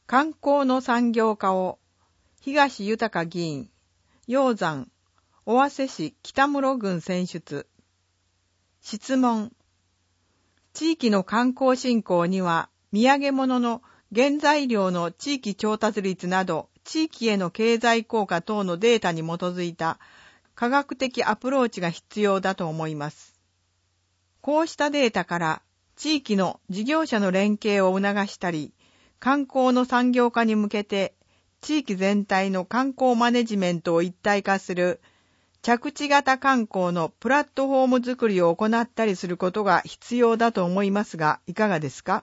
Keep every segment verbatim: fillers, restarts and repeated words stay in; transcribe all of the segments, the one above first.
観光の産業化を、東豊議員、鷹山、尾鷲市北室郡選出。質問。地域の観光振興には、土産物の原材料の地域調達率など、地域への経済効果等のデータに基づいた科学的アプローチが必要だと思います。こうしたデータから、地域の事業者の連携を促したり、観光の産業化に向けて、地域全体の観光マネジメントを一体化する、着地型観光のプラットフォーム作りを行ったりすることが必要だと思いますが、いかがですか？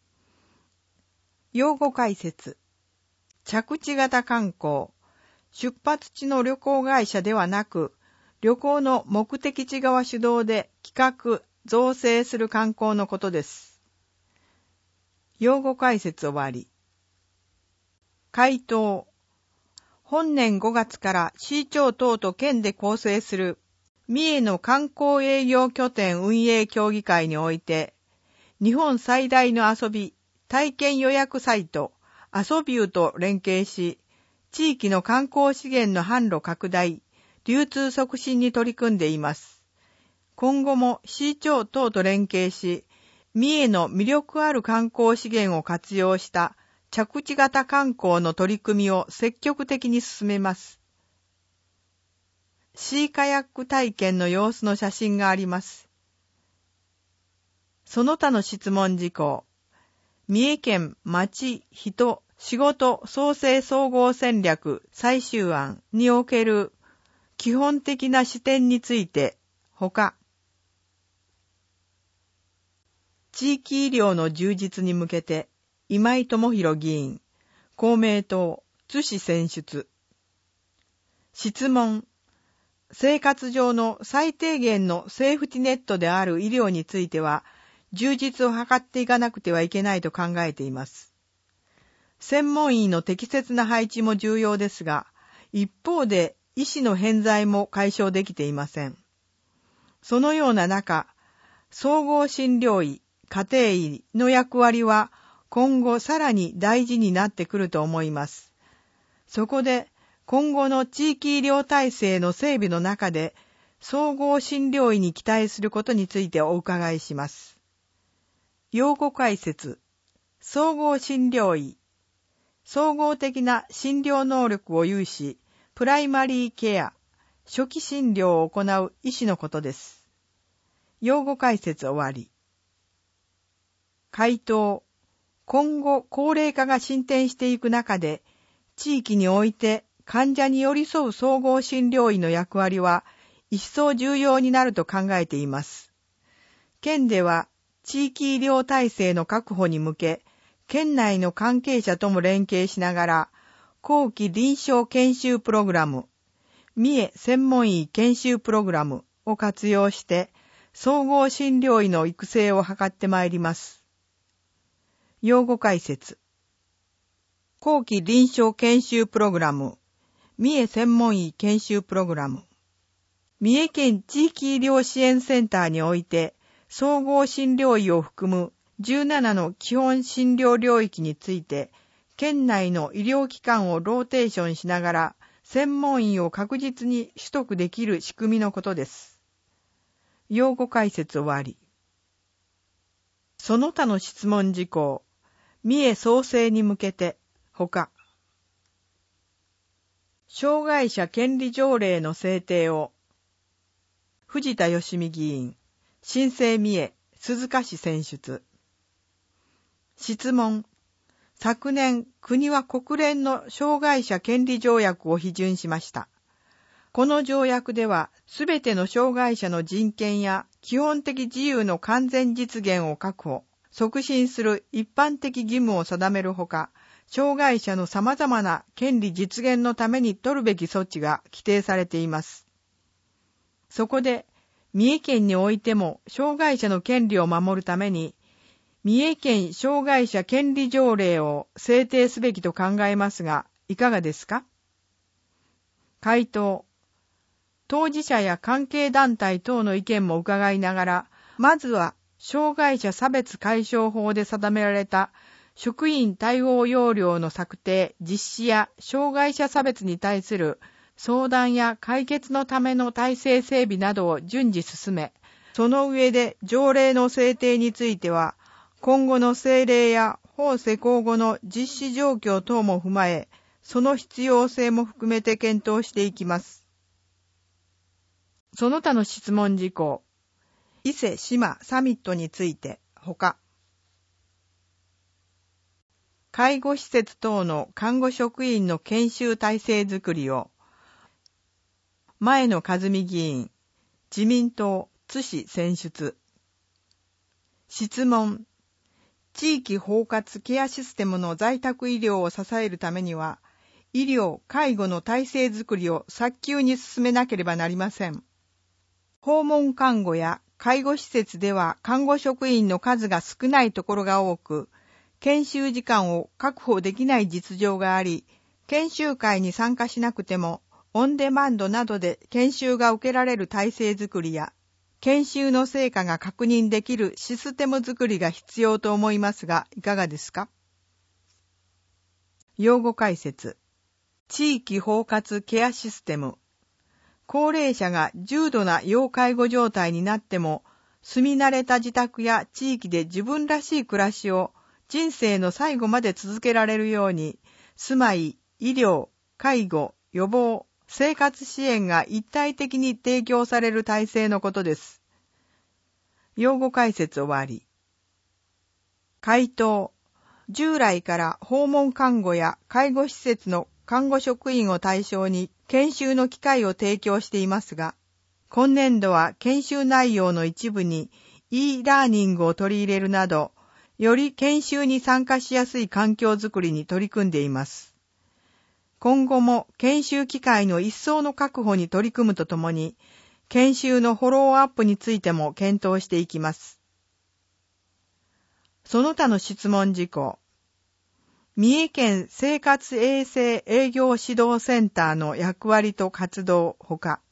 用語解説。着地型観光。出発地の旅行会社ではなく、旅行の目的地側主導で企画、造成する観光のことです。用語解説終わり。回答。本年ごがつから市町等と県で構成する三重の観光営業拠点運営協議会において、日本最大の遊び、体験予約サイト、アソビューと連携し、地域の観光資源の販路拡大、流通促進に取り組んでいます。今後も市町等と連携し、三重の魅力ある観光資源を活用した着地型観光の取り組みを積極的に進めます。シーカヤック体験の様子の写真があります。その他の質問事項。三重県町人仕事創生総合戦略最終案における基本的な視点について、ほか。地域医療の充実に向けて、今井智弘議員、公明党、津市選出。質問。生活上の最低限のセーフティネットである医療については、充実を図っていかなくてはいけないと考えています。専門医の適切な配置も重要ですが、一方で医師の偏在も解消できていません。そのような中、総合診療医、家庭医の役割は今後さらに大事になってくると思います。そこで今後の地域医療体制の整備の中で、総合診療医に期待することについてお伺いします。用語解説。総合診療医。総合的な診療能力を有し、プライマリーケア、初期診療を行う医師のことです。用語解説終わり。回答。今後高齢化が進展していく中で、地域において患者に寄り添う総合診療医の役割は一層重要になると考えています。県では地域医療体制の確保に向け、県内の関係者とも連携しながら、後期臨床研修プログラム、三重専門医研修プログラムを活用して、総合診療医の育成を図ってまいります。用語解説。後期臨床研修プログラム、三重専門医研修プログラム。三重県地域医療支援センターにおいて、総合診療医を含むじゅうななの基本診療領域について、県内の医療機関をローテーションしながら、専門医を確実に取得できる仕組みのことです。用語解説終わり。その他の質問事項。三重創生に向けて、ほか。障害者権利条例の制定を、藤田義美議員、新生三重、鈴鹿市選出。質問。昨年、国は国連の障害者権利条約を批准しました。この条約では、すべての障害者の人権や基本的自由の完全実現を確保、促進する一般的義務を定めるほか、障害者の様々な権利実現のために取るべき措置が規定されています。そこで、三重県においても障害者の権利を守るために、三重県障害者権利条例を制定すべきと考えますが、いかがですか？回答。当事者や関係団体等の意見も伺いながら、まずは障害者差別解消法で定められた職員対応要領の策定、実施や障害者差別に対する相談や解決のための体制整備などを順次進め、その上で条例の制定については、今後の政令や法施行後の実施状況等も踏まえ、その必要性も含めて検討していきます。その他の質問事項、伊勢志摩サミットについてほか、介護施設等の看護職員の研修体制づくりを、前野和美議員、自民党津市選出。質問、地域包括ケアシステムの在宅医療を支えるためには、医療・介護の体制づくりを早急に進めなければなりません。訪問看護や介護施設では看護職員の数が少ないところが多く、研修時間を確保できない実情があり、研修会に参加しなくても、オンデマンドなどで研修が受けられる体制づくりや、研修の成果が確認できるシステムづくりが必要と思いますが、いかがですか？用語解説。地域包括ケアシステム。高齢者が重度な要介護状態になっても、住み慣れた自宅や地域で自分らしい暮らしを人生の最後まで続けられるように、住まい、医療、介護、予防、生活支援が一体的に提供される体制のことです。用語解説終わり。回答。従来から訪問看護や介護施設の看護職員を対象に研修の機会を提供していますが、今年度は研修内容の一部に e ラーニングを取り入れるなど、より研修に参加しやすい環境づくりに取り組んでいます。今後も研修機会の一層の確保に取り組むとともに、研修のフォローアップについても検討していきます。その他の質問事項。三重県生活衛生営業指導センターの役割と活動ほか、